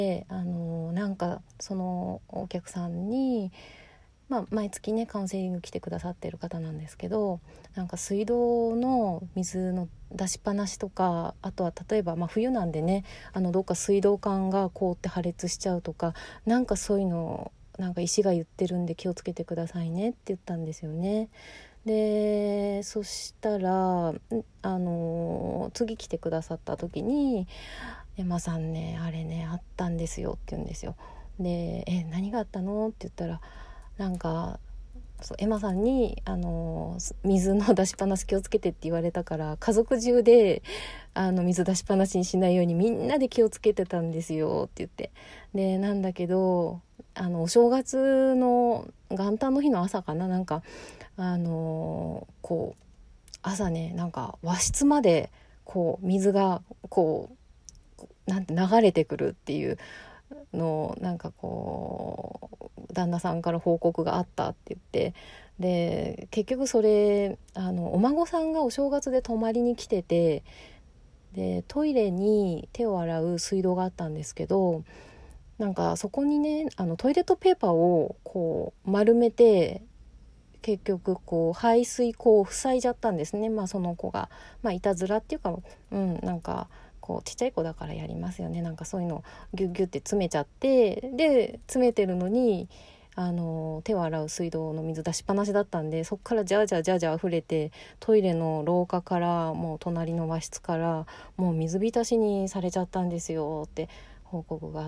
なんかそのお客さんに、毎月ねカウンセリング来てくださってる方なんですけど、なんか水道の水の出しっぱなしとか、あとは例えば、冬なんでねどっか水道管が凍って破裂しちゃうとか、なんかそういうのなんか医師が言ってるんで気をつけてくださいねって言ったんですよね。でそしたら次来てくださった時にエマさんねあれねあったんですよって言うんですよ。で何があったのって言ったら、なんかそうエマさんに水の出しっぱなし気をつけてって言われたから、家族中で水出しっぱなしにしないようにみんなで気をつけてたんですよって言って、でなんだけどお正月の元旦の日の朝かな、なんかこう朝ねなんか和室までこう水がこうなんて流れてくるっていうのなんかこう旦那さんから報告があったって言って、で結局それお孫さんがお正月で泊まりに来てて、でトイレに手を洗う水道があったんですけど、なんかそこにねトイレットペーパーをこう丸めて結局こう排水口を塞いじゃったんですね。その子がいたずらっていうか、なんかこうちっちゃい子だからやりますよね。なんかそういうのをギュッギュッて詰めちゃって、で詰めてるのに手を洗う水道の水出しっぱなしだったんで、そっからジャージャージャージャー溢れて、トイレの廊下からもう隣の和室からもう水浸しにされちゃったんですよって報告があっ